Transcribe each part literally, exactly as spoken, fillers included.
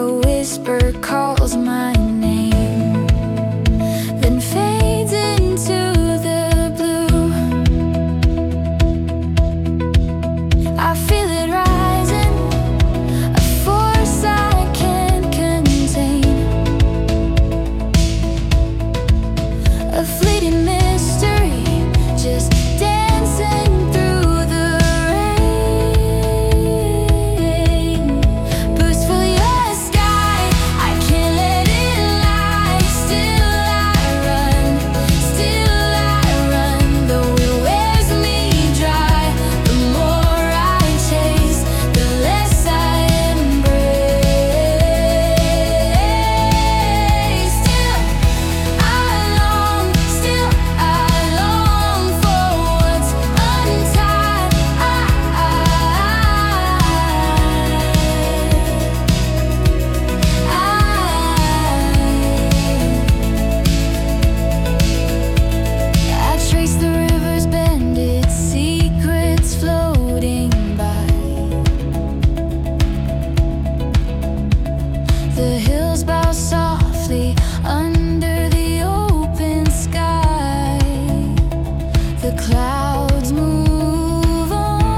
A whisper calls my name, then fades into the blue. I feel it rising, a force I can't contain, a fleeting mystery, just dancing through the rain. Boost for your sky, I can't let it lie. Still I run, still I run. Though it wears me dry, the more I chase, the less I embrace. Still I long, still I long for what's untied. I, I, I trace the river's bend, its secrets floating by. The hills bow softly under the open sky. The clouds move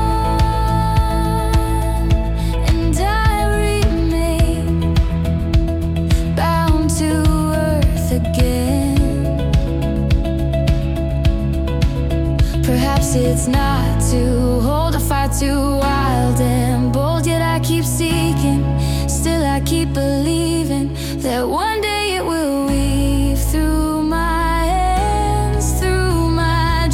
on, and I remain bound to earth again. Perhaps it's not to hold a fire too wild and bold, yet I keep seeking. Still I keep believing that one day it will weave through my hands, through my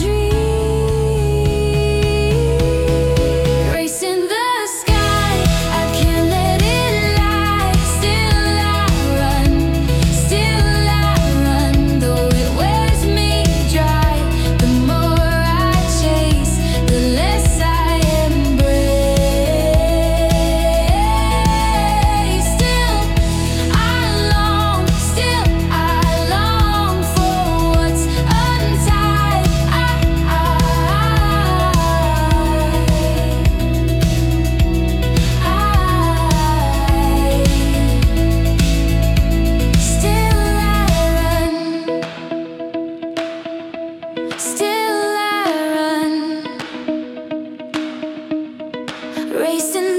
dreams. Racing the sky, I can't let it lie. Still I run, still I run. Though it wears me dry, the more I chase, the less I embrace. Still I long, still I long for what's untied. I, I, Still I run, still I run, racing